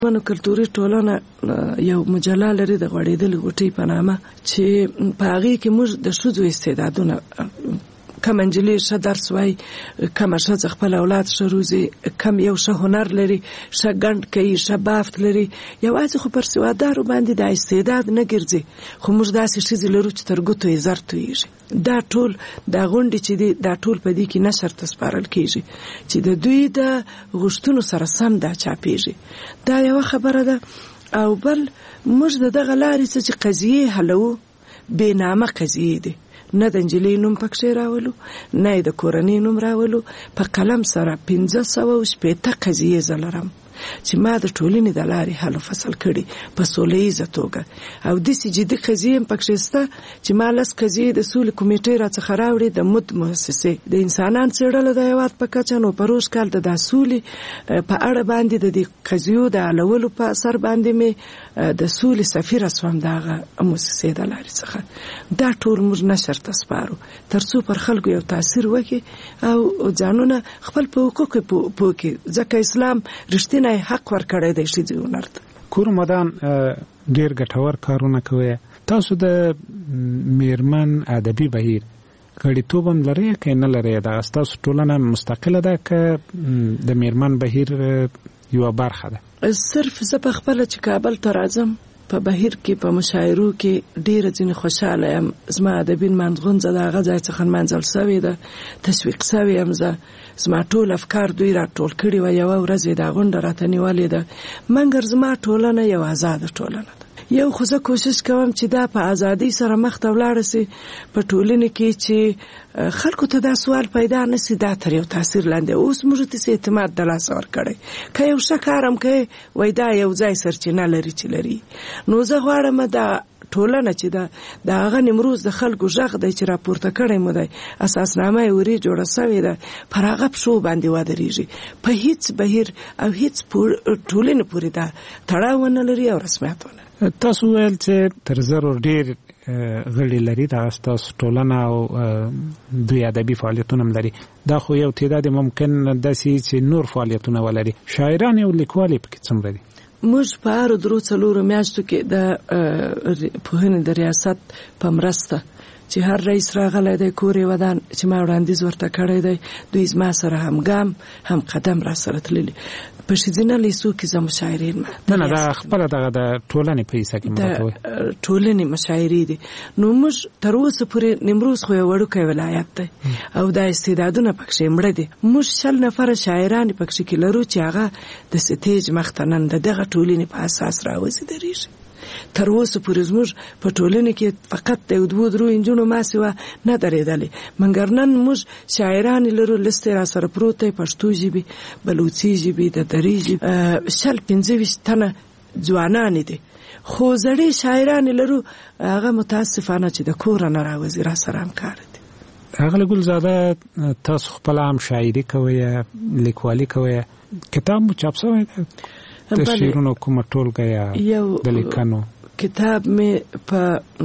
ونو کلتوري ټولنه یو مجله لري د غوړېدلې غوټۍ په نامه چې په هغې کې موږ د ښځو استعدادونه کم نجلۍ ښه درس وایي، کمه ښځه خپل اولاد ښه روزي، کم یو ښه هنر لري، ښه ګنډ کوي، ښه بافت لري. یوازې خو پر سوادارو باندې د استعداد نه ګرځي، خو موږ داسې ښځې لرو چې تر ګوتو یې زر تویېږي. دا ټول دا غونډې چې دي دا ټول په دې کې نشر ته سپارل کېږي چې د دوی د غوښتنو سره سم دا چاپېږي. دا یوه خبره ده. او بل موږ د دغه لارې څه چې قضیې حلوو بې نامه قضیې دي، نه د نجلۍ نوم پکښې راولو، نه د کورنۍ نوم راولو. په قلم سره 560 قضیې زه لرم چې ما د ټولنې د لارې حل و فصل کړي په سوله ییزه توګه. او داسې جدي قضیې هم پکښې شته چې ما 10 قضیې د سولې کمیټې راڅخه راوړې د مد مؤسسې د انسانان څېړله د هېواد په کچه. نو په روز کال د سولې په اړه باندې د دې قضیو د حلولو په اثر باندې مې د سولې سفیره سوم د هغه مؤسسې د لارې څخه. دا ټول موږ نشر ته سپارو تر څو پر خلکو یو تاثیر وکړي او ځانونه خپل په حقوقو پوه کړي، ځکه اسلام رښتینی حق ورکړی دی ښځې هنر ته. کور مدام ډېر ګټور کارونه کوي. تاسو د میرمن ادبي بهیر غړیتوب هم لرئ که نه لرئ؟ دغه ستاسو ټولنه مستقله ده که د میرمن بهیر یوه برخه ده؟ صرف زه په خپله چې کابل ته راځم په بهیر کې په مشاعرو کې ډېره ځینې خوشحاله یم. زما ادبي نمانځغونځه د هغه ځای څخه نمانځل سوې ده، تشویق سوې یم. زه زما ټول افکار دوی راټول کړي وه، یوه ورځ یې دا غونډه راته نیولې ده. مګر زما ټولنه یو آزاده ټولنه ده. یو خو زه کوشش کوم چې دا په ازادۍ سره مخ ته ولاړه سي په ټولنه کې چې خلکو ته دا سوال پیدا نسی دا تر یو تاثیر لاندې. اوس موږ ته اعتماد د لاس ورکړی که یو ښه کار هم کوي وایي دا یو ځای سرچینه لري چې لري. نو زه غواړم دا ټولنه چې د هغه نیمروز د خلکو غږ دی چې راپورته کړی مو دی، اساسنامه یې ورې جوړه سوې ده، پر هغه پښو باندې ودرېږي. په هیڅ بهیر او هیڅ ټولنې پورې دا تړاو ونه لري او رسمیت ونه. تاسو ویل چې تر 1000 ډېر غړي لري دا ستاسو ټولنه او دوی ادبي فعالیتونه هم لري. دا خو یو تعداد ممکن داسې چې نور فعالیتونه ولري. شاعران او لیکوال پکې څومره دي؟ موږ په هر 3 میاشتو کې د پوهنې د ریاست په مرسته چې هر رئیس راغلی دی کور یې ودان چې ما وړاندیز ورته کړی دی، دوی زما سره هم ګام هم قدم را سره تللي. په ښځینه لیسو کې زه مشاعرې نه دا خپله دغه د ټولنې په حصه کې مراکوي ټولنې مشاعرې دي. نو موږ تر اوسه پورې نیمروز خو یو وړوکی ولایت دی او دا استعدادونه پکښې مړه دي. موږ 100 نفره شاعران پکښې کې لرو چې هغه د سټیج مخ ته نن د دغه ټولنې په اساس راوځي درېږي. تر اوسه پورې زموږ په ټولنه کې فقط د 2-3 نجونو ماسې وه نه درېدلې. مګر نن موږ شاعران لرو لست را سره پروت دی، پښتو ژبې، بلوڅي ژبې، د دري ژبې 25 تنه ځوانانې دي. خو زړې شاعران لرو هغه متاسفانه چې د کوره نه راوځي را سره همکار دي. هغه ګلزاده تاسو خپل هم شاعري کوئ لیکوالي کوئ، کتاب مو چاپ شوی دی؟ د شعرونو کومه ټولګه یا د لیکنو کتاب مې په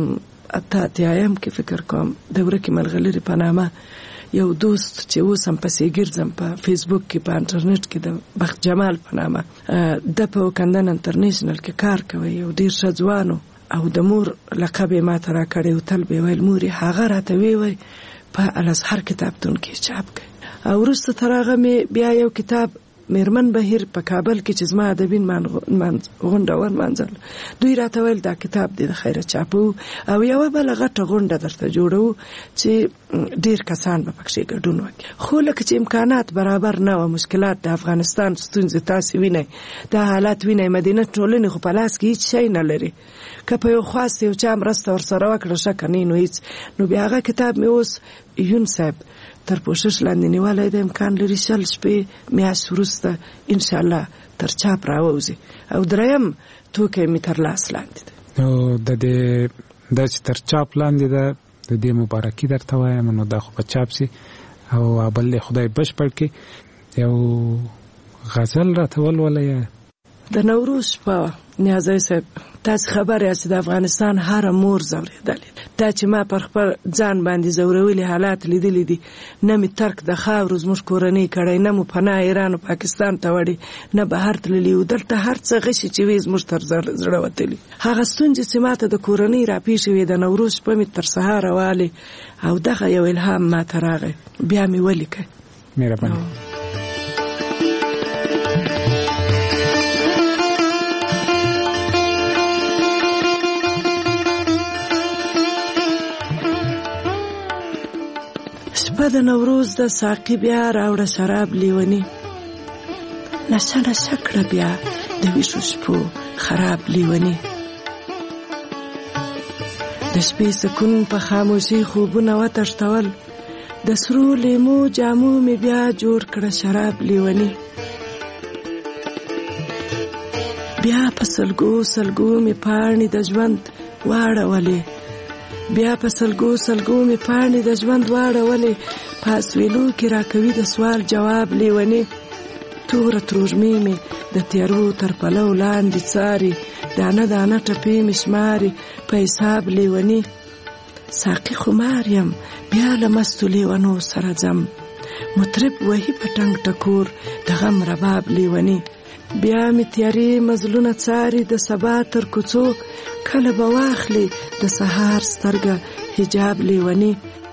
88 کې فکر کوم دوره کې ملغلرې په نامه یو دوست چې اوس هم پسې ګرځم په فیسبوک کې په انټرنیټ کې د بخت جمال په نامه د په وکندن انټرنیشنل کې کار کوي. یو ډېر ښه ځوان او د مور لقب یې ماته راکړی و. تل به ویل مور یې هغه راته وی په الازهر کتابتون کې چاپ کړي. او وروسته تر هغه مې بیا یو کتاب میرمن بهیر په کابل کې چې زما ادبي غونډه ورمانځل دوی راته ویل دا کتاب دې د خیره چاپو او یوه بله غټه غونډه درته جوړو چې ډېر کسان به پکښې ګډون وکړي. خو لکه چې امکانات برابر نه وه، مشکلات د افغانستان ستونزې تاسې وینئ، دا حالات وینئ، مدینه ټولنې خو په لاس کې هیڅ شی نه لري. که په یو خواست یو چا مرسته ورسره وکړه ښه که نه نو هیڅ. نو بیا هغه کتاب مې اوس یون صاحب تر پوښښ لاندې نیولی د امکان لري 100 شپې میاشت وروسته انشاءالله تر چاپ راووځي او 3م توکی مې تر لاس لاندې ده. نو د دې دا چې تر چاپ لاندې ده د دې مبارکي درته وایم. نو دا خو به چاپ سي او بل خدای بشپړ کړي. یو غزل راته ولولئ. د نوروز شپه نیازی صاحب، تاسو خبر یاست د افغانستان هر مور زوریدلې دا چې ما پر خپل ځان باندې زورولي حالات لیدلی دي، نه مې ترک د خاورو زموږ کورنۍ کړی، نه مو پناه ایران او پاکستان ته وړې، نه بهر تللي وو. دلته هر څه غشي چې وي زموږ تر زړه وتلي. هغه ستونزې چې ما ته د کورنۍ راپېښې وې، د نوروز شپه مې تر سهاره والې او دغه یو الهام ما ته راغی، بیا مې ولیکه. مهرباني. شپه د نوروز د ساقي بیا راوړه شراب لیونی، نشه نشه کړه بیا د ویښو شپو خراب لیونی. د شپې سکون په خاموشي خوبونه وتښتول، د سرو لیمو جامو مې بیا جوړ کړه شراب لیونی. بیا په سلګو سلګو مې پاڼې د ژوند واړولې، بیا په سلګو سلګو مې پاڼې د ژوند واړولې، په اسویلو کې راکوي د سوال جواب لیونی. توره تروږمې مې د تیرو تر پلو لاندې څاري، دانه دانه ټپې مې شماري په حساب لیونی. ساقي خمار یم بیا له مستو لیونو سره ځم، مطرب وهي په ټنګ ټکور د غم رباب لیونی. بیا مې تیارې مزلونه څاري د سبا تر کوڅو، کله به واخلي د سهار سترګه حجاب لیونی.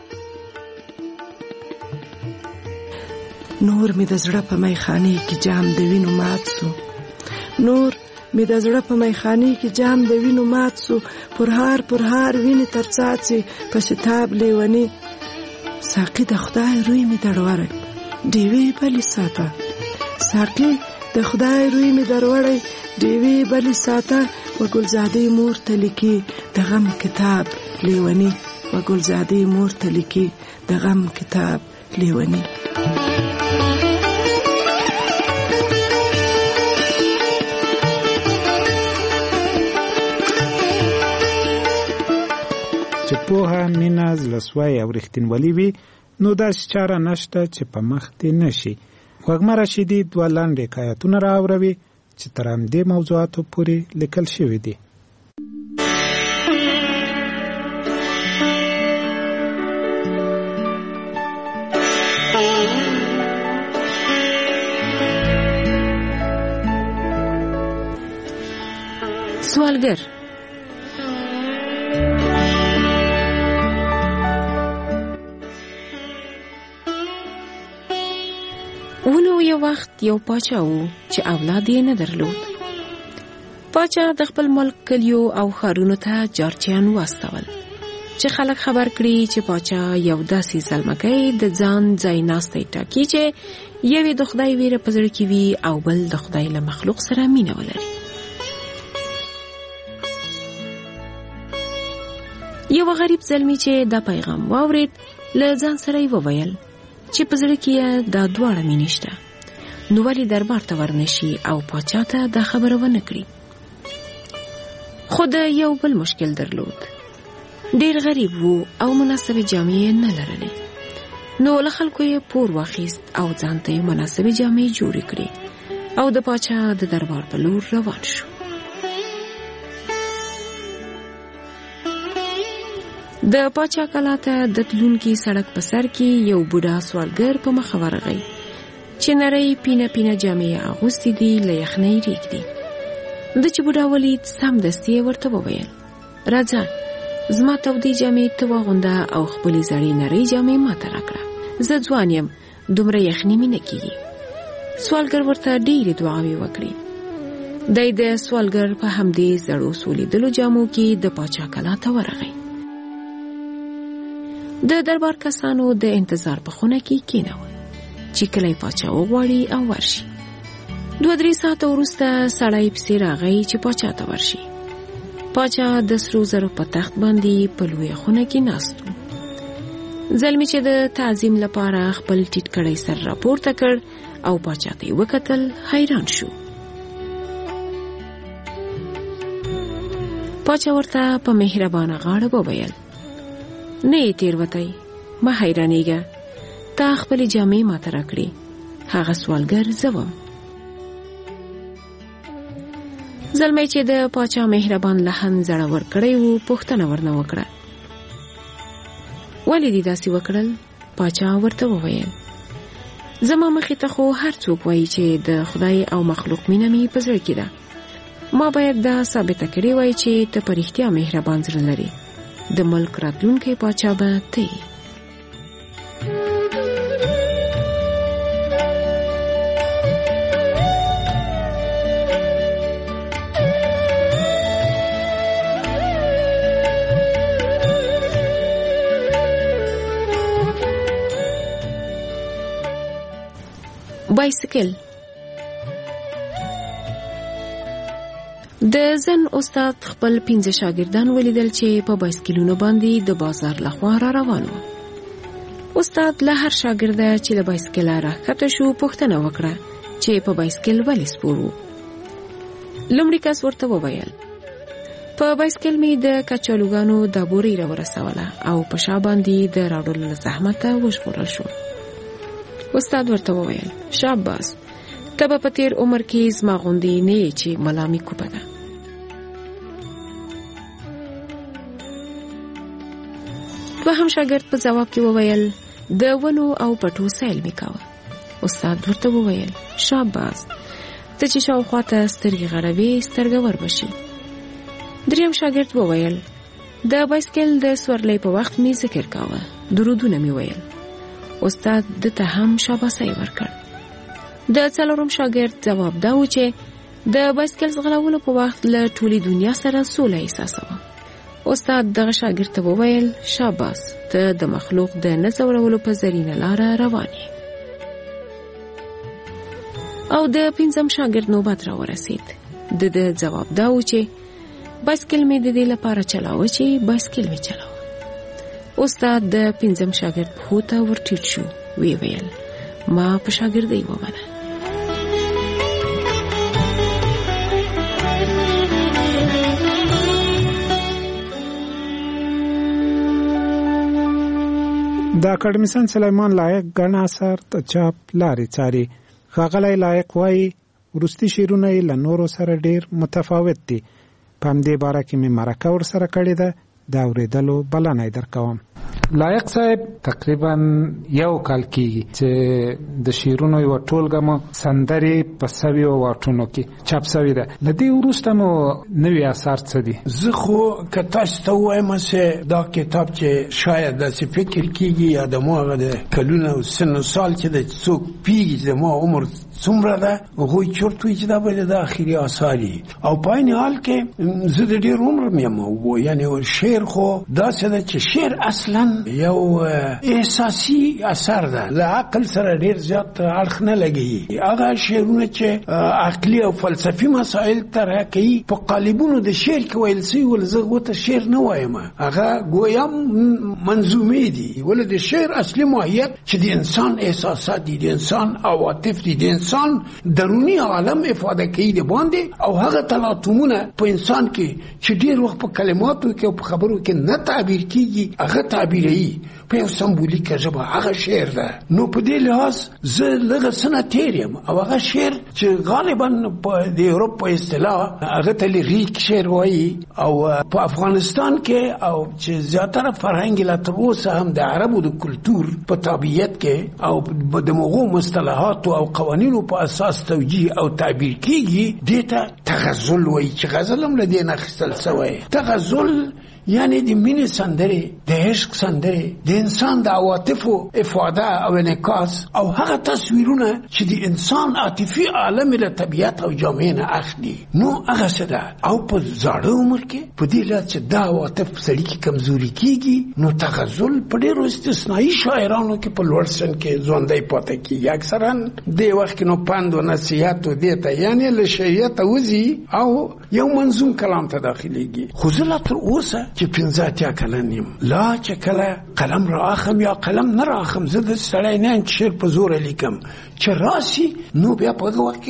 نور مې د زړه په میخانې کې جام د وینو مات سو، نور مې د زړه په میخانې کې جام د وینو مات سو، پرهار پرهار ویني تر څاڅي په شتاب لیونی. ساقي د خدای روی مې دروړی ډیوې بلې ساته، ساقي د خدای روی مې دروړی ډیوې بلې ساته، و ګلزادې مور ته لیکي د غم کتاب لیونی، و ګلزادې مور ته لیکي د غم کتاب لیونی. چې پوهه، مینه، زړهسوی او رښتینولي وي، نو داسې چاره نشته چې په مخ دې نشي. وږمه رشیدي دوه لنډ حکایتونه راوروي چې تر همدې موضوعاتو پورې لیکل شوي دي. سوالګر. ونو یو وخت یو پاچا وو چې اولاد یې نه درلود. پاچا د خپل ملک کلیو او ښارونو ته جارچیان واستول چې خلک خبر کړي چې پاچا یو داسې زلمکی د ځان ځای ناستی ټاکي چې یوې د خدای ویره په زړه کې وي او بل د خدای له مخلوق سره مینه ولري. یو غریب زلمی چې دا پیغام واورید له ځان سره یې وویل چې په زړه کې دا دواړه مینې شته، نو ولې دربار ته ورنشي او پاچا ته دا خبره ونه کړي. خو د یو بل مشکل درلود، ډیر غریب وو او مناسبه جامې نه لرلې، نو له خلکو یې پور واخیست او ځان ته مناسبه جامې جوړې کړې او د پاچا د دربار په لور روان شو. د پاچا کلا ته د تلونکي سړک په سر کې یو بوډا سوالګر په مخ ورغی چې نری پینه پینه جامې اغوستې دي، له یخنۍ ریږدي. د چې بوډا ولید سمدستي ورته وویل، راځه زما تودې جامې ته واغونده او خپلې زړې نری جامې ماته راکړه، زه ځوان یم، دومره یخني مې نه کېږي. سوالګر ورته ډېرې دعاوې وکړې. دی د سوالګر په همدې زړو سولیدلو جامو کې د پاچا کلا ته ورغی. د دربار کسانو د انتظار په خونه کې کېنول چې کله پاچا وغواړي او ورشي. 2-3 ساعته وروسته سړی پسې راغی چې پاچا ته ورشي. پاچا د سرو زرو په تخت باندې په لویه خونه کې ناست و. زلمی چې د تعظیم لپاره خپل ټیټ کړی سر راپورته کړ او پاچا ته یې وکتل، حیران شو. پاچا ورته په مهربانه غاړه وویل، نه یې تیروتی، مه حیرانېږه، تا خپلې جامې ماته راکړې، هغه سوالګر زه وم. زلمی چې د پاچا مهربان لحن زړور کړی و، پوښتنه ورنه وکړه، ولې دې داسې وکړل؟ پاچا ورته وویل زما مخې ته خو هر څوک وایي چې د خدای او مخلوق مینه مې په زړه کې ده. ما باید دا ثابته کړې وای چې ته په رښتیا مهربان زړه لرې. د ملک راتلونکی پاچا به ته یې. بایسکل. د زن استاد خپل 15 شاګردان ولیدل چې په بایسکلونو باندې د بازار لخوا را روان وو. استاد له هر شاګرد چې له بایسکل راکښته شو پوښتنه وکړه چې په بایسکل ولې سپور وو. لومړی کس ورته وویل په بایسکل می د کچالوګانو د بوري را ورسوله او په شا باندې د راوړلو زحمت وژغورل شو. استاد ورته وویل شاباس، ته به په تیر عمر کې زما غوندې نه یې چې ملامي کوپه ده. دوهم شاګرد په جواب کې وویل د ونو او پټو سیل می کاوه. استاد ورته وویل شاباس، ته چې شاوخوا ته سترګې غړوې سترګور بشي. دریم شاګرد وویل د بایسکل د سورلۍ په وخت می ذکر کاوه، درودونه می ویل. استاد دته هم شاباسي ورکړ. د څلورم شاګرد جواب دا و چې د بایسکل ځغلولو په وخت له ټولي دنیا سره سوله احساسوه. استاد دغه شاګرد ته وویل شاباس، ته د مخلوق د نزورولو په زرینه لاره روان یې. او د 5م شاګرد نوبت را ورسید. د جواب دا و چې بایسکل می د دې لپاره چلاوه چې بایسکل می چلاوه. استاد د 5م شاګرد په ته ورټیټ شو، وی ویل ما په شاګردۍ ومنه. د اکاډمیسن سلیمان لایق ګڼ اثر ته چاپ لارې څاري. ښاغلی لایق وایي وروستي شعرونه یې له نورو سره ډېر متفاوت دي. په همدې باره کې مې مرکه ورسره کړې ده، د اورېدلو بلنه یې درکوم. لایق صاحب تقریبا 1 کال کېږي چې د شعرونو یوه ټولګه مو سندرې په 100 واټونو کې چاپ شوې ده. له دې وروسته مو نوي اثار څه دي؟ زه خو که تاسو ته ووایم چې دا کتاب چې شاید داسې فکر کېږي یا د مو هغه د کلونه او سن و سال چې د څوک پیږي چې د ما عمر څومره ده، هغوی چورت وایي چې دا به د آخري اثار وي. او په عین حال کې زه د ډېر عمر مې یم، یعنې شعر خو داسې ده چې شعر اصلا یو احساسي اثر ده، له عقل سره ډېر زیات اړخ نه لګي. هغه شعرونه چې عقلي او فلسفي مسایل طرح کوي په قالبونو د شعر کې ویل سوي، ول زه ورته شعر نه وایم، هغه ګویا منظومې دي. ولې د شعر اصلي ماهیت چې د انسان احساسات دي، د انسان عواطف دي، د انسان دروني عالم افاده کوي د باندې، او هغه تلاطمونه په انسان کې چې ډېر وخت په کلماتو کې او په خبرو کې نه تعبیر کیږي، هغه تعبیري په یو سمبولیکه ژبه، هغه شعر ده. نو په دې لحاظ زه لږه سنه تېر یم. او هغه شعر چې غالبا د اروپ په اصطلاح هغه ته لیریک شعر وایي، او په افغانستان کې او چې زیاتره فرهنګ لا تر اوسه هم د عربو د کلتور په تابعیت کې او د مغو مصطلحات او قوانینو په اساس توجیه او تعبیر کیږي، دې ته تغزل وایي، چې غزل هم له دې نه اخیستل شوی. تغزل یعنی د مینې سندرې، د عشق سندرې، د انسان د عواطفو افاده او انعکاس، او هغه تصویرونه چې د انسان عاطفي عالم له طبیعت او جامعې نه اخلي. نو هغه څه ده. او په زاړه عمر کې په دې لحاظ چې دا عواطف په سړي کې کمزوري کېږي، نو تغزل په ډېرو استثنایي شاعرانو کې په لوړ سن کې ژوندی پاتې کېږي. اکثرا دې وخت کې نو پند و نصیحت و دې ته یعنې له شریعته وځي او یو منظوم کلام ته داخليږي. خو زه لا تر اوسه چې 15 کلن یم، لا چې کله قلم را اخم یا قلم نه را اخم، زه د سړی نه یم چې شعر په زوره لیکم، چې راسي نو بیا په هغه وخت کې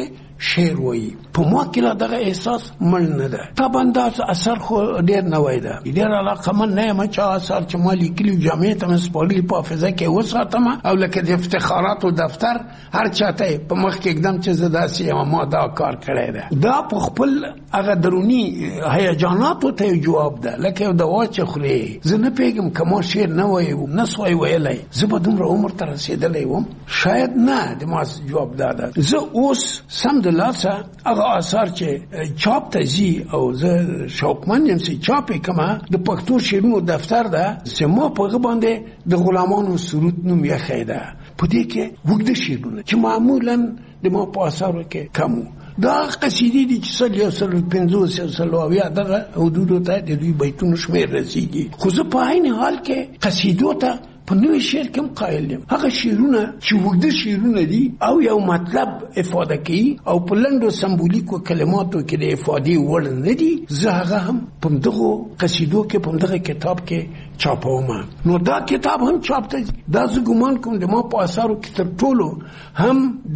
شعر وایي په ما کې لا دغه احساس مړ نه ده. طبعا دا اثر خو ډېر نوی ده، ډېر علاقمند نه یم چې اثر چې ما لیکلي جامعې ته مې سپارلي په حافظه کې وساتم، او لکه د افتخاراتو دفتر هر چاته په مخ کې اقدام چې زه داسې یم ما دا کار کړی ده. دا په خپل هغه دروني هیجاناتو ته جواب ده، لکه یو دوا چې خوري. زه نه پوهېږم که ما شعر نه وایو نه سوای ویلی زه به دومره عمر ته رسېدلی وم، شاید نه. د ما جواب دا ده زه اوس سمدلاسه هغه آثار چې چاپ ته ځي او زه شوقمند یم چې چاپ یې کړمه د پښتو شعرونو دفتر ده، چې ما په هغه باندې د غلامانو سرود نوم ایښی ده. په دې کې اوږده شعرونه چې معمولا د ما په آثارو کې کم وو. دا قصیدې دي چې 150 دغه حدودو ته د دوی بیتونو شمېر رسیږي، خو زه په عین حال کې قصیدو ته په نوې شعر کې هم قایل یم. هغه شعرونه چې اوږده شعرونه دي او یو مطلب افاده کوي او په لنډو سمبولیکو کلماتو کې د افادې وړ نه دي، زه هغه هم په دغو قصیدو کې په دغه کتاب کې چاپوم. نو دا کتاب هم چاپ ته دا زه ګمان کوم د ما په اثارو کې تر ټولو هم د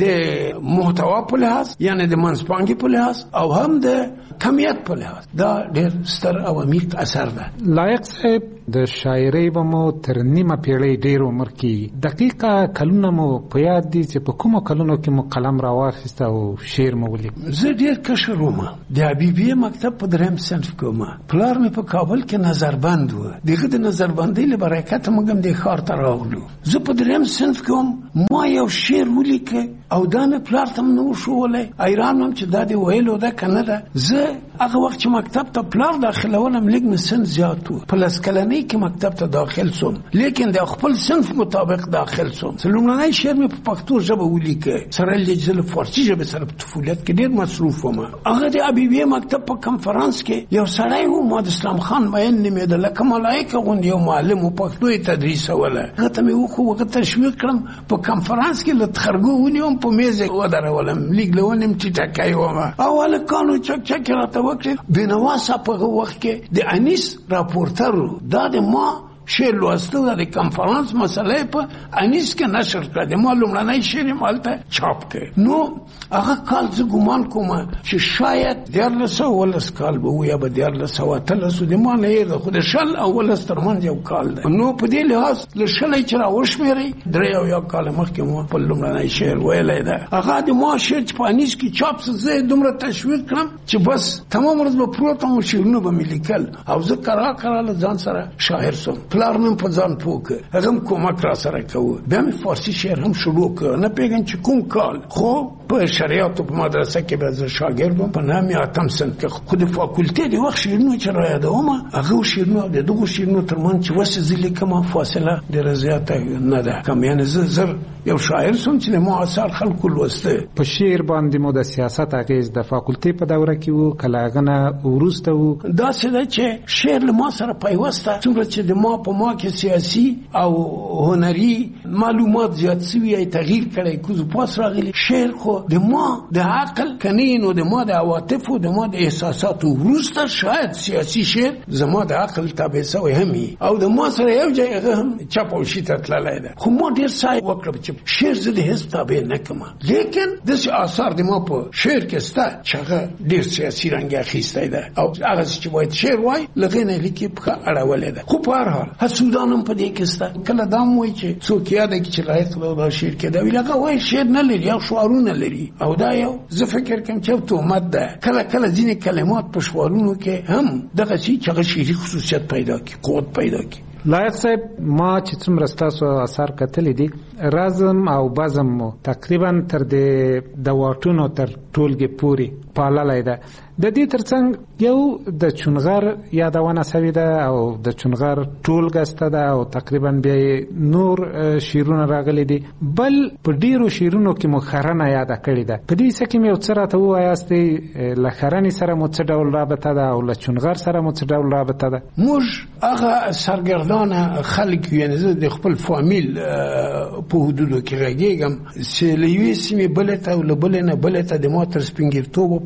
محتوا په لحاظ یعنی د منځپانګې په لحاظ او هم د کمیت په لحاظ دا ډېر ستر او عمیق اثر ده. لایق صاحب د شاعرۍ به مو تر نیمه پیړۍ ډېر عمر کې دقیقه کلونه مو په یاد دي چې په کومو کلونو کې مو قلم راواخیسته او شعر مو ولیک؟ زه ډېر کشر وم، د حبیبیه مکتب په 3 صنف کې وم. پلار مې په کابل کې نظربند و، دغه د نظربندۍ له برکته موږ هم د ښار ته راغلو. زه په 3 صنف کې وم، ما یو شعر ولیکه او دا مې پلار ته نه و ښوولی. حیران وم چې دا دې ویلو ده که نه ده. زه هغه وخت چې مکتب ته پلار داخلولم لږ مې سن زیات و، په 10 کلنۍ کې مکتب ته داخل سوم، لیکن د خپل صنف مطابق داخل سوم. لومړنی شعر مې په پښتو ژبه ولیکه، سره لږ زه له فارسي ژبې سره په طفولیت کې ډېر مصروف وم. هغه د حبیبیه مکتب په کنفرانس کې یو سړی و، محمد اسلام خان مین نومېده، لکه ملایکه غوندې یو معلم و، پښتو یې تدریسوله. هغه ته مې وښو، هغه تشویق کړم، په کنفرانس کې له تخرګو ونیوم، په میز یې ودرولم، لیک له ونیم ټیټکی وم. او هلکانو چک چک راته وکړې. بینوا صاحب په هغه وخت کې د انیس راپورټر و، دا د ما شعر لوستل د کنفرانس مسله په انیس کې نشر کړه، د ما لومړنی شعر یې هلته چاپ کړ. نو هغه کال زه ګمان کوم چې شاید 1319 کال به و یا به 1313 د ما نه یې خو د 10 او 11 ترمنځ یو کال ده. نو په دې لحاظ له 10 چې راوشمېرئ 3 کاله مخکې ما په لومړنی شعر ویلی ده. هغه د ما شعر چې په انیس کې چاپ سو، زه یې دومره تشویق کړم چې بس تمام ورځ به پروت وم، شعرونه به مې لیکل او زه کرا له ځان سره شاعر سوم. پلار مې په ځان پوه کړ، هغه هم کومک را سره کوه. بیا مې فارسي شعر هم شروع کړ، نه پوهېږم چې کوم کال، خو په شریعتو په مدرسه کې به زه شاګرد وم په 9 صنف کې. خو د فاکولټې د وخت شعرونه چې را یادوم هغه شعرونه د دغو شعرونو ترمنځ چې وس زه لیکم فاصله ډېره زیاته نه ده کم، یعنې زه زر یو شاعر سوم چې ما اثار خلکو لوسته. په شعر باندې مو د سیاست اغیز د فاکولټې په دوره کې وو که له هغه نه وروسته وو؟ داسې ده چې شعر له ما سره پیوسته، څومره چې د ما په ما کې سیاسي او هنري معلومات زیات سوي ای تغییر کړی، کوز پاس راغلی. شعر خو د ما د عقل کنه نو د ما د عواطفو د ما د احساساتو وروسته شاید سیاسي شعر زما د عقل تابع سوی همي او د ما سره یو ځای هغه هم چاپوشي ته تللی ده. خو ما ډېر سعی وکړم چې شعر زه د حزب تابع نه کړم، لیکن داسې آثار د ما په شعر کې شته چې هغه ډېر سیاسي رنګ اخیستی ده او هغه چې باید شعر وایي له هغې نه لیکې پښه اړولی ده. خو په هر حال حسودان هم په دې کې شته. کله دا هم وایي چې څوک یاده کړي چې لایق دا شعر کې ده، ویل هغه وایي شعر نه لري او شعارونه لري او دا یو زه فکر کوم چې تهمت ده. کله کله ځینې کلمات په شعارونو کې هم دغسې چې هغه شعري خصوصیت پیدا کړي، قوت پیدا کړي. لایق صاحب ما چې څومره ستاسو اثار کتلی دي، رزم او بزم مو تقریبا تر د واټونو تر ټولګې پورې پاللی ده. د دې ترڅنګ یو د چونغر یادونه سوې ده او د چونغر ټولګه شته ده او تقریبا بیا نور شعرونه راغلي دي، بل په ډیرو شعرونو کې مو خرنه یاده کړې ده. په دې څه کې مې یو څه راته ووایاستئ، له خرنې سره مو څه ډول رابطه ده او له چونغر سره مو څه ډول رابطه ده؟ موږ هغه سرګردانه خلک یعنې زه د خپل فامیل په حدودو کې غږېږم چې له یوې سیمې بلې ته او له بلې نه بلې ته د ما تر سپینګیرتوبه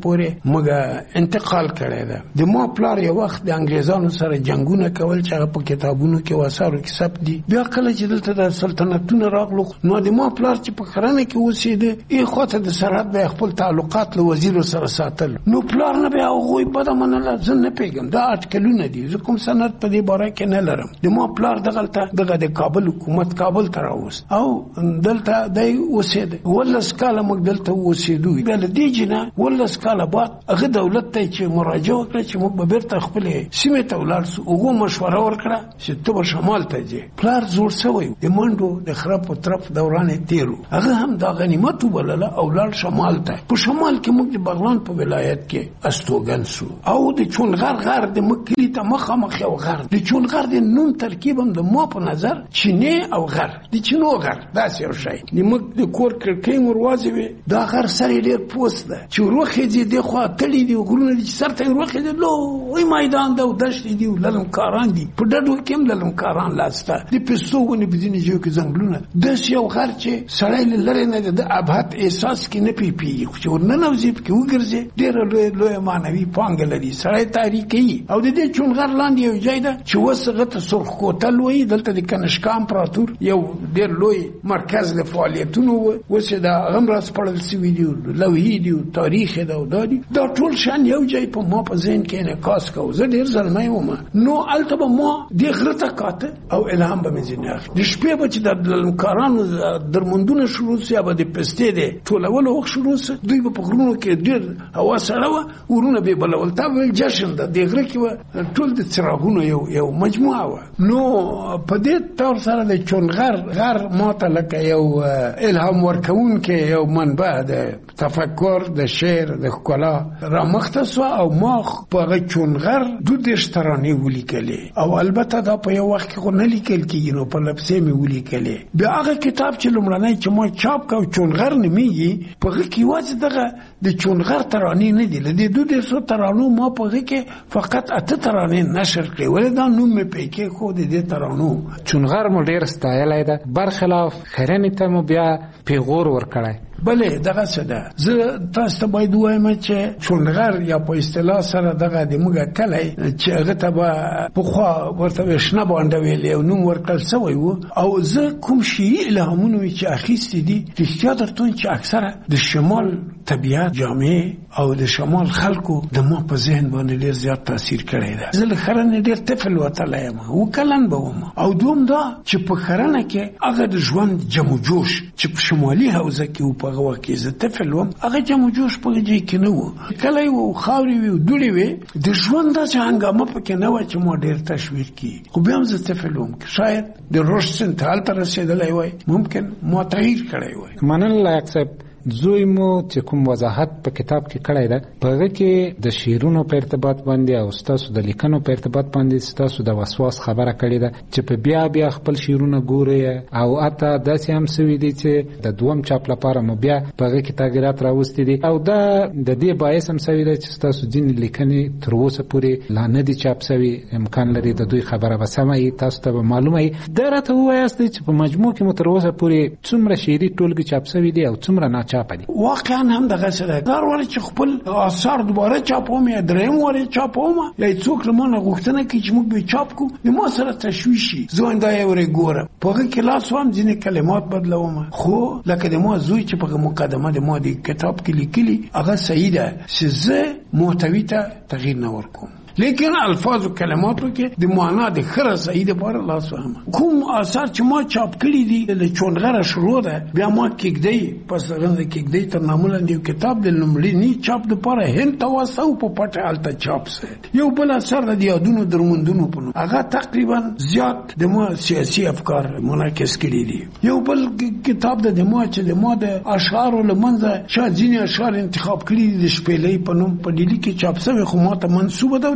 پورې موږ انتقال کړی ده. د ما پلار یو وخت د انګریزانو سره جنگونه کول چې هغه په کتابونو کې وسارو کې ثبت دي. بیا کله چې دلته د سلطنتونو راغلو نو د ما پلار چې په کرنه کې اوسېده ای خواته د سرحد به خپل تعلقات له وزیر سره ساتل. نو پلار نه به هغوی بده منله. زه نه پیږم دا اټکلونه دي. زه کوم سند په دې باره کې نه لرم. د ما پلار دغه د کابل حکومت کابل ته راوست او دلته دی اوسېده. 18 کاله موږ دلته اوسېدو. بیا له دې جنه 18 کاله بعد هغه دولت ته چې مراجعه وکړه چې موږ به بیرته خپلې سیمې ته ولاړ سو. هغو مشوره ورکړه چې ته به شمال ته ځې. پلار زوړ سوی د منډو د خرپ و طرف دوران یې تېرو. هغه هم دا غنیمت وبلله او لاړ شمال ته. په شمال کې موږ د بغلان په ولایت کې استوګن سو او د چونغر غر د مکلی ته مخامخ یو غر. د چونغر د نوم ترکیب هم د ما په نظر چینه او غر د چینو غر داسې یو شی. د موږ د کور کړکۍ مروازې وې. دا غر سره ډېر پوست ده چې وروخېځې دې خوا تړي دي غرونه دي چې سر ته یې وروخېځې لوی میدان ده او دښتې دي او للمکاران دي. په ډډو کې هم للمکاران لاسته د پستو ونې په ځینې ځایو کې ځنګلونه. داسې یو غر چې سړی له لرې نه د ابهت احساس کې نه پېږي خو چې ورننوځي پکې وګرځي ډېره لویه معنوي پانګه لري. سړی تحریک کوي. او د دې چونغر لاندې یو ځای ده چې اوس هغه ته سرخ کوتل وایي. دلته د کنشکا امپراتور یو ډېر لوی مرکز د فعالیتونو و. اوس یې دا هغه هم راسپړل سوي دي لوحې دي تاریخ یې ده او دا دي. دا ټول شیان یو ځای په ما په ذهن کې انعکاس کوو. زه ډېر زلمی وم نو هلته به ما دې غره ته کاته او الهام به مې ځینې اخلي. د شپې به چې د للمکارانو درمندونه شروع سي یا به د پستې د ټولولو وخت شروع سي دوی به په غرونو کې ډېر هوا سړه وه ورونه به یې بلول. تا به ویل جشن ده. دې غره کې به ټول د څراغونو یو مجموعه وه. نو په دې طور سره د چونغر غر ماته لکه یو الهام ورکوونکی یو منبع د تفکر د شعر د ښکلا رامخته سوه او ما په هغه چونغر 22 ترانې ولیکلې او البته دا په یو وخت کې خو نه لیکل کېږي نو په لفظې مې ولیکلې. بیا هغه کتاب چې لومړنی چې ما چاپ کړ چونغر نومیږي په هغه کې یوازې دغه د چونغر ترانې نه دي. له دې 200 ترانو ما په هغه کې فقط 8 ترانې نشر کړې. ولې دا نوم مې پې کېښود د دې ترانو. چونغر مو ډېر ستایلی ده. برخلاف خرنې ته مو بیا پیغور ورکړی. بله دغه څه ده. زه تاسو ته باید ووایم چې چونغر یا په اصطلاح سره دغه د موږ کلی چې هغه ته به پخوا ورته شنه بانډه ویلې او نوم ورکړل سوی و. او زه کوم شعري الهامونه مې چې اخیستي دي رښتیا درته وایم چې اکثره د شمال طبیعت جامع او د شمال خلکو د ما په ذهن باندې ډېر زیات تاثیر کړی ده. زه له خرنې ډېر طفل وتلی یم و کلن به وم. او دوم دا چې په خرنه کې هغه د ژوند جم و جوش چې په شمالي حوزه کې و په هغه وخت کې زه طفل وم هغه جم و جوش په هغه ځای کې نه و. کلی و خاورې وې و دوړې وې. د ژوند داسې هنګامه پکې نه وه چې ما ډېر تشویق کړي. خو بیا هم زه طفل وم. شاید د رشد سن ته هلته رسېدلی وای ممکن ما تغییر کړی وای. مننه لایق صاحب. زوی مو چې کوم وضاحت په کتاب کې کړی ده په هغه کې د شعرونو په ارتباط باندې او ستاسو د لیکنو په ارتباط باندې ستاسو د وسواس خبره کړې ده چې په بیا خپل شعرونه ګوري او اته داسې هم سوي دي چې د دوم چاپ لپاره مو بیا په هغه کې تغیرات راوستي دي او دا د دې باعث هم سوي ده چې ستاسو ځینې لیکنې تر اوسه پورې لا نه دي چاپ سوي. امکان لري د دوی خبره به سمه وي تاسو ته به معلومه وي. دا راته ووایاست چې په مجموع کې مو تر اوسه پورې څومره شعري ټولګې چاپ سوي دي او څومره نه چاپ دي؟ واقعا هم دغه سره دار وره چې خپل آثار دوباره چاپوم یا دریم وره چاپوم یا څوک له مانه غوښتنه کوي چې موږ به چاپ کو د ما سره تشویشي زه دا یې ورې ګورم په هغه کې لاس وام ځینې کلمات بدلوم خو لکه د ما زوی چې په مقدمه د ما د کتاب کې لیکلي هغه صحیح ده چې زه محتوی ته تغییر نه ورکوم لیکن الفاظ و کلماتو کې د معنا د خره صحیح د بار الله سبحانه کوم آثار چې ما چاپ کړی دي له چونغره شروع ده بیا ما کېږدی پس غنځ کېږدی تر نامول دی کتاب د لومړني چاپ د پاره هند تواسو په پټه الته چاپ سره یو بل اثر د یادونو درمندونو په هغه تقریبا زیات د ما سیاسي افکار منعکس کړي دي یو بل کتاب د ما چې د ما د اشعار لمنځه شاځینی اشعار انتخاب کړي د شپېلې په نوم په ډیلی کې چاپ شوی خو ما ته منسوبه ده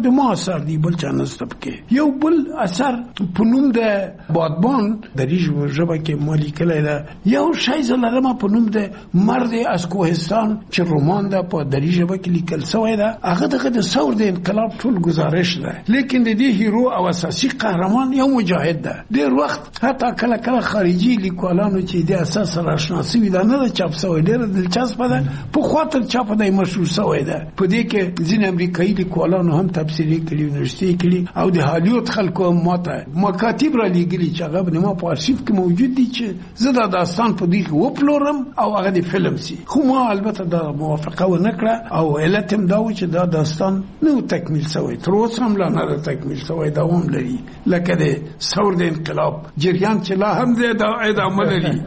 د ما اثر دی، بل چا نسته پکې. یو بل اثر په نوم د بادبان د ریژ ژبه کې ما لیکلی ده. یو شی زه لرم په نوم د مرد از کوهستان چې رومان ده په دري ژبه کې لیکل شوی ده. هغه دغه د ثور د انقلاب ټول گزارش ده، لیکن د دې هیرو او اساسي قهرمان یو مجاهد ده. ډېر وخت حتی کله کله خارجي لیکوالانو چې د اساس سره آشنا شوي ده نه ده چاپ شوی، ډېره دلچسپه ده. په خاطر چاپ دی مشهور شوی ده. په دې کې ځینې امریکایي لیکوالانو هم تفسیري کړي، یونیورسيټي کړي، او د هالیوډ خلکو هم ماته مکاتب را لیږلي چې هغه د ما په آرشیف کې موجود دي چې زه دا داستان په دې کې وپلورم او هغه د فلم سي. خو ما البته دا موافقه ونه کړه او علت هم دا و چې دا داستان نه تکمیل شوی، تر اوسه هم لا نه تکمیل شوی، دوام لري لکه د ثور د انقلاب جریان چې لا هم دا ادامه لري.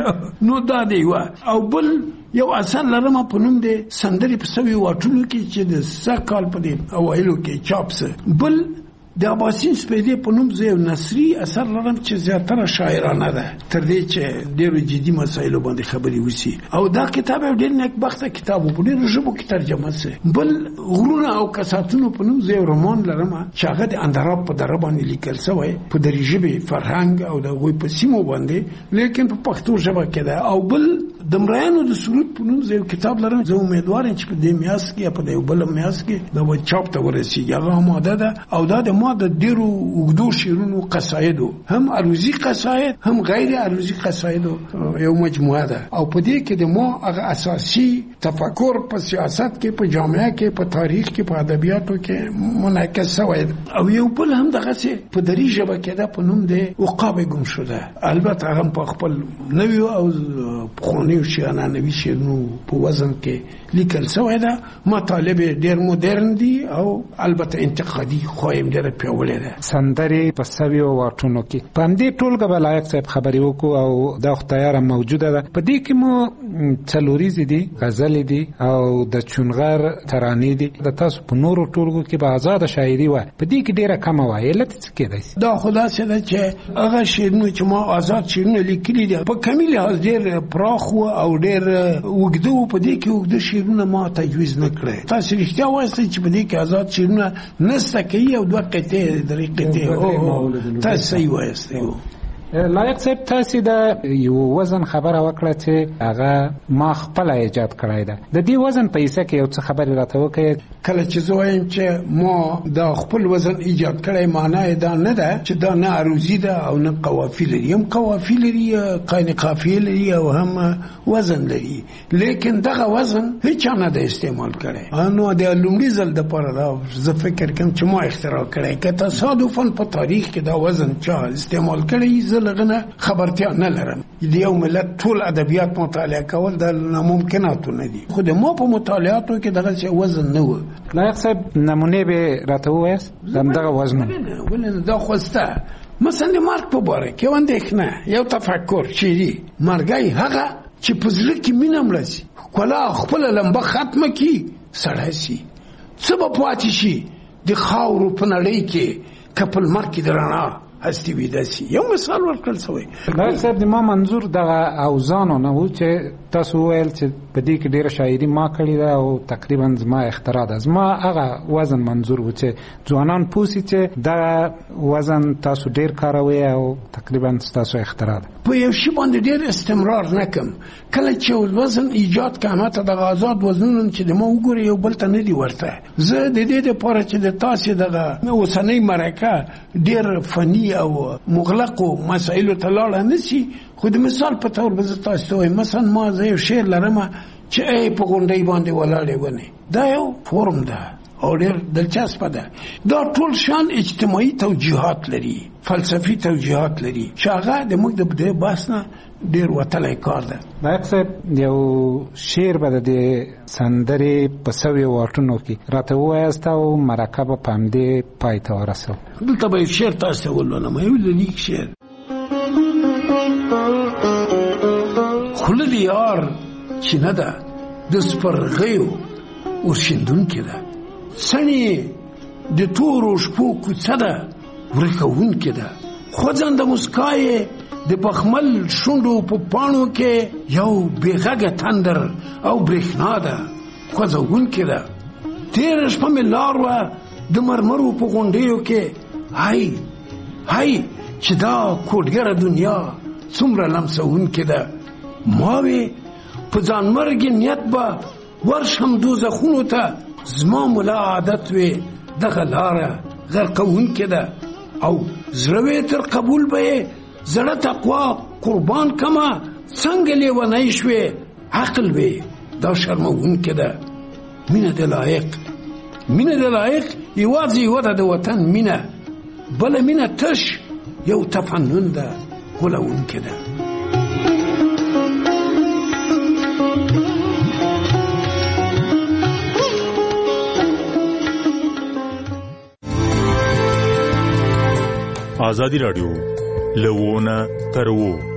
نو دا دی او بل یو اثر لرم په نوم د سندرې په سوي واټونو کې چې د سکال په دې اوایلو کې چاپ سه. بل د اباسین سپیدې په نوم زه یو نثري اثر لرم چې زیاتره شاعرانه ده، تر دې چې ډېرو جدي مسایلو باندې خبرې وشي. او دا کتاب یو ډېر نیکبخته کتاب و، په ډېرو ژبو کې ترجمه سه. بل غرونه او کساتونو په نوم زه یو رومان لرم چې هغه د اندراب په دره باندې لیکل شوی په دري ژبې فرهنګ او د هغوی په سیمو باندې، لیکن په پښتو ژبه کې ده. او بل د مریانو د سرود په نوم زه یو کتاب لرم. زه امیدوار یم چې په دې میاشت کې یا په یو بل میاشت کې دا به چاپ ته ورسېږي. هغه آماده ده او دا د ما د ډېرو اوږدو شعرونو قصایدو، هم عروضي قصاید هم غیر عروضي قصایدو یو مجموعه ده. او په دې کې د ما هغه اساسي تفکر په سیاست کې، په جامعه کې، په تاریخ کې، په ادبیاتو کې منعکس شوی ده. او یو بل هم دغسې په دري ژبه کې ده په نوم د عقاب ګم شده. البته هغه په خپل نوي او پخوانیو شعرانوي شعرونو په وزن کې لیکل شوی ده. مطالب ډېر مدرن دي او البته انتقادي خو یې ډېره پیاوړې ده. سندرې په سوي واټونو کې په همدې ټولګه به لایق صاحب خبرې وکړو او دا خو تیاره موجوده ده. په دې کې مو څلوریزې دي، غزلې دي او د چونغر ترانې دي. د تاسو په نورو ټولګو کې به آزاده شاعري وه، په دې کې ډېره کمه وه. علت څه کېدای شي؟ دا خو داسې ده چې هغه شعرونه چې ما آزاد شعرونه لیکلي دي په کمي لحاظ ډېر پراخ و او ډېر اوږده و. په دې کې اوږده شعرونه ما تجویز نه کړی. تاسو رښتیا وایاست چې په دې کې آزاد شعرونه نسته، کوي او دوه قطعې درې قطعې. تاسو صحیح وایاست. لایق صاحب تاسو د یو وزن خبره وکړه چې هغه ما خپل ایجاد کړی ده. د دې وزن په حصہ کې یو څه خبرې راته وکړئ. کله چې زه وایم چې ما دا خپل وزن ایجاد کړی، معنی دا نه ده چې دا نه عروضي ده او نه قوافي لري. هم قوافي لري، قافیه لري او هم وزن لري، لیکن دغه وزن هیڅ نه ده استعمال کړی. نو د لومړي ځل دپاره دا زه فکر کوم چې ما اختراع کړی. که تصادفاً په تاریخ کې دا وزن چا استعمال کړی لغنه خبرتیا نه لرم. د یو ملت ټول ادبیات مطالعه کول د ناممکناتو نه دي، خو د ما په مطالعاتو کې دغه وزن نه و. لایق صاحب نمونه به راته ووایاست دغه وزن؟ ولې دا خوسته مثلا د مرګ په باره کې یو اندېښنه، یو تفکر شعري. مرګی هغه چې په زړه کې مینه مړه شي، ښکلا خپله لمبه ختمه کړي، سړی شي. څه به پاتې شي د خاورو په نړۍ کې که په لمر کې د رڼا هستی ویده سي. یو مثال ورکړل شوی. لایق صاحب د ما منظور دغه اوزانو نه و چې تاسو وویل چې په دې کې ډېره شاعري ما کړې ده او تقریبا زما اختراع ده. زما هغه وزن منظور و چې ځوانان پوه سي چې دغه وزن تاسو ډېر کاروئ او تقریبا ستاسو اختراع ده. په یو شي باندې ډېر استمرار نه کم. کله چې وزن ایجاد کړم، ته دغه آزاد وزنونه چې د ما وګورې یو بل ته نه دي ورته. زه د دې دپاره چې د تاسې دغه اوسنۍ مرکه ډېر فني او مغلقو مسایلو ته لاړه نه شي، خو د مثال په طور به زه تاسو ته وایم. مثلا ما زه یو شعر لرم چې ای په غونډۍ باندې ولاړې ونې. دا یو فورم ده او ډېر دلچسپه ده. دا ټول شان اجتماعي توجیهات لري، فلسفي توجیهات لري چې هغه د موږ د دې بحث نه ډېر وتلی کار ده. لایق صاحب یو شعر به د دې سندرې په سوي واټونو کې راته ووایاست او مرکه به په همدې پای ته ورسوو. دلته به یو شعر تاسو ته ولولم، یو لیک شعر. خوله د یار چینه ده، د سپرغیو ورشیندونکې ده. څڼې د تورو شپو کوڅه ده، ورکوونکې ده. خوځنده مسکا یې د بخمل شونډو په پاڼو کې یو بېغږه تندر او برېښنا ده، خوځوونکې ده. تېره شپه مې لار وه د مرمرو په غونډیو کې هاي چې دا کوټګره دنیا څومره لمسونکې ده. ما وې په ځانمرګې نیت به ورشم دوزخونو ته، زما ملا عادت وې دغه لاره غرقونکې ده، او زړه وې تر قبول به یې زړه تقوا قربان کما، څنګه لیونی شوې عقل وې دا شرمونکې ده. مینه د لایق یوازې یوه ده د وطن مینه، بله مینه تش یو تفنن ده غولونکې ده. آزادی راډیو له ونه تر وو